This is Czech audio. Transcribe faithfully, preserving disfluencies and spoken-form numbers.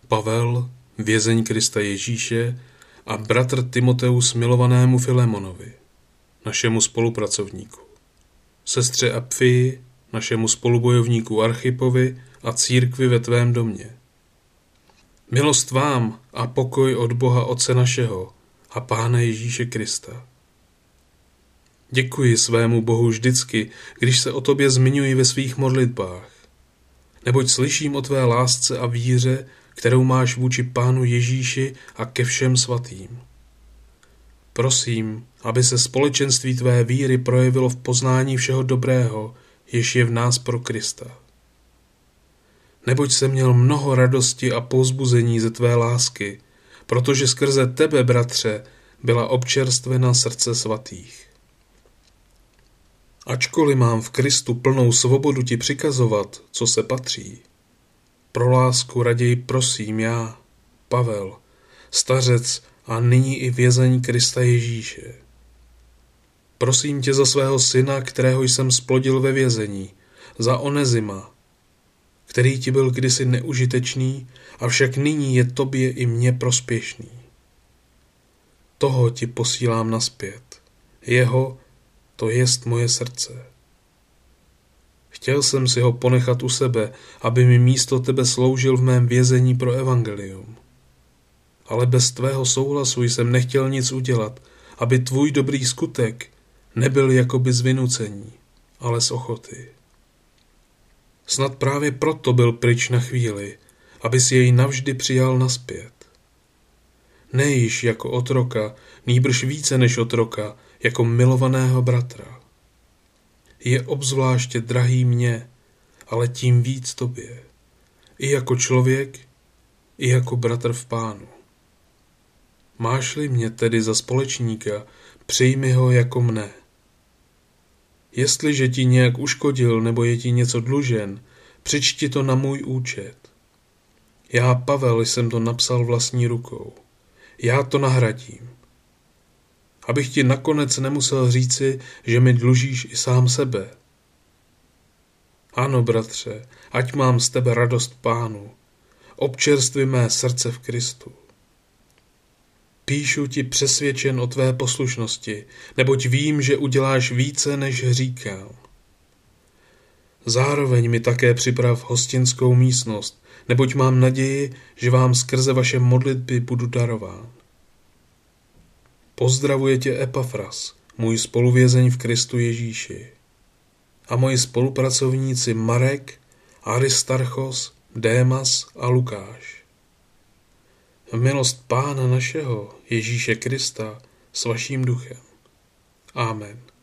Pavel, vězeň Krista Ježíše, a bratr Timoteus milovanému Filemonovi, našemu spolupracovníku, sestře Apfii, našemu spolubojovníku Archipovi a církvi ve tvém domě. Milost vám a pokoj od Boha Otce našeho a Pána Ježíše Krista. Děkuji svému Bohu vždycky, když se o tobě zmiňuji ve svých modlitbách, neboť slyším o tvé lásce a víře, kterou máš vůči Pánu Ježíši a ke všem svatým. Prosím, aby se společenství tvé víry projevilo v poznání všeho dobrého, jež je v nás pro Krista. Neboť jsem měl mnoho radosti a povzbuzení ze tvé lásky, protože skrze tebe, bratře, byla občerstvena srdce svatých. Ačkoliv mám v Kristu plnou svobodu ti přikazovat, co se patří, pro lásku raději prosím já, Pavel, stařec a nyní i vězeň Krista Ježíše. Prosím tě za svého syna, kterého jsem splodil ve vězení, za Onezima, který ti byl kdysi neužitečný, avšak nyní je tobě i mně prospěšný. Toho ti posílám nazpět, jeho, to jest moje srdce. Chtěl jsem si ho ponechat u sebe, aby mi místo tebe sloužil v mém vězení pro evangelium. Ale bez tvého souhlasu jsem nechtěl nic udělat, aby tvůj dobrý skutek nebyl jakoby z vynucení, ale z ochoty. Snad právě proto byl pryč na chvíli, aby si jej navždy přijal nazpět. Ne již jako otroka, nýbrž více než otroka, jako milovaného bratra. Je obzvláště drahý mně, ale tím víc tobě. I jako člověk, i jako bratr v Pánu. Máš-li mě tedy za společníka, přijmi ho jako mne. Jestliže ti nějak uškodil nebo je ti něco dlužen, přičti to na můj účet. Já, Pavel, jsem to napsal vlastní rukou. Já to nahradím. Abych ti nakonec nemusel říci, že mi dlužíš i sám sebe. Ano, bratře, ať mám z tebe radost Pánu. Občerstvi mé srdce v Kristu. Píšu ti přesvědčen o tvé poslušnosti, neboť vím, že uděláš více, než říkám. Zároveň mi také připrav hostinskou místnost, neboť mám naději, že vám skrze vaše modlitby budu darován. Pozdravuje tě Epafras, můj spoluvězeň v Kristu Ježíši, a moji spolupracovníci Marek, Aristarchos, Démas a Lukáš. Milost Pána našeho, Ježíše Krista, s vaším duchem. Amen.